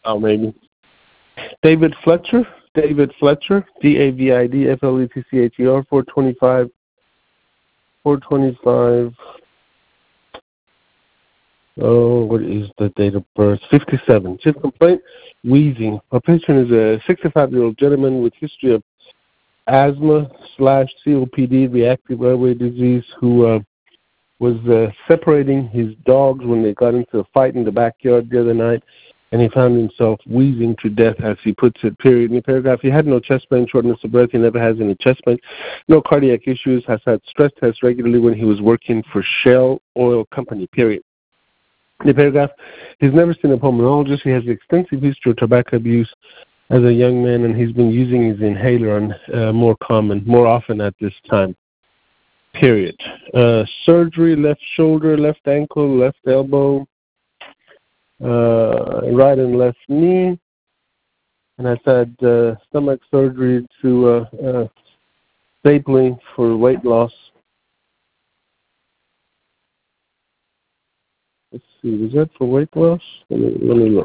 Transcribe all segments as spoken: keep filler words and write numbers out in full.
Oh, maybe. David Fletcher. David Fletcher. D A V I D F L E T C H E R. four twenty-five. four twenty-five. Oh, what is the date of birth? fifty-seven. His complaint, wheezing. Our patient is a sixty-five-year-old gentleman with history of asthma slash C O P D, reactive airway disease, who uh, was uh, separating his dogs when they got into a fight in the backyard the other night, and he found himself wheezing to death, as he puts it, period. In the paragraph, he had no chest pain, shortness of breath, he never has any chest pain, no cardiac issues, has had stress tests regularly when he was working for Shell Oil Company, period. In the paragraph, he's never seen a pulmonologist. He has extensive history of tobacco abuse as a young man, and he's been using his inhaler on uh, more common, more often at this time, period. Uh, surgery, left shoulder, left ankle, left elbow, uh, right and left knee, and I've had uh, stomach surgery to uh, uh, stapling for weight loss. Let's see, was that for weight loss? Let me, let me look.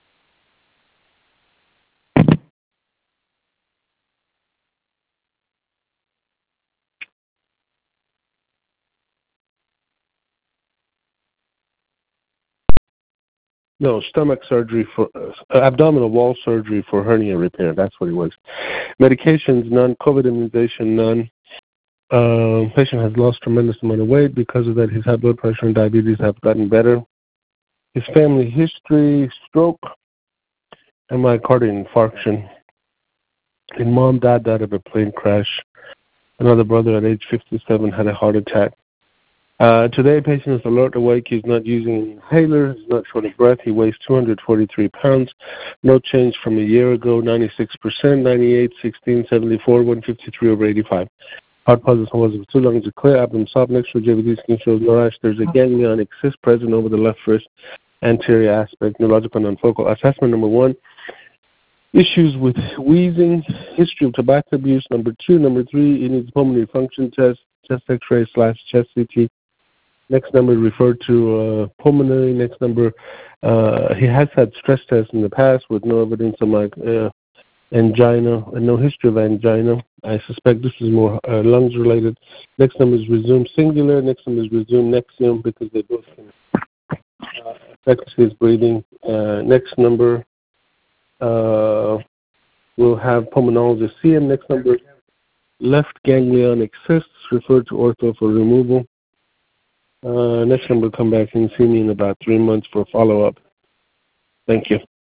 No, stomach surgery for uh, abdominal wall surgery for hernia repair. That's what it was. Medications, none. COVID immunization, none. Uh, patient has lost tremendous amount of weight. Because of that, his high blood pressure and diabetes have gotten better. His family history, stroke, and myocardial infarction. His mom, dad died of a plane crash. Another brother at age fifty-seven had a heart attack. Uh, today, patient is alert, awake. He's not using an inhaler. He's not short of breath. He weighs two hundred forty-three pounds. No change from a year ago. ninety-six percent, ninety-eight, sixteen, seventy-four, one fifty-three over eighty-five. Heart pulses was two lungs are clear. Abdomen soft. Next to J V D skin shows no rash. There's a ganglionic cyst present over the left wrist anterior aspect. Neurological non-focal. Assessment number one. Issues with wheezing. History of tobacco abuse. Number two. Number three. He needs pulmonary function test. Chest X-ray slash chest C T. Next number referred to uh, pulmonary. Next number, uh, he has had stress tests in the past with no evidence of like, uh, angina and no history of angina. I suspect this is more uh, lungs related. Next number is resume singular. Next number is resume Nexium because they both can uh, affect his breathing. Uh, next number uh, will have pulmonologist see him. Next number, left ganglionic cysts referred to ortho for removal. Uh, next number, come back and see me in about three months for follow-up. Thank you.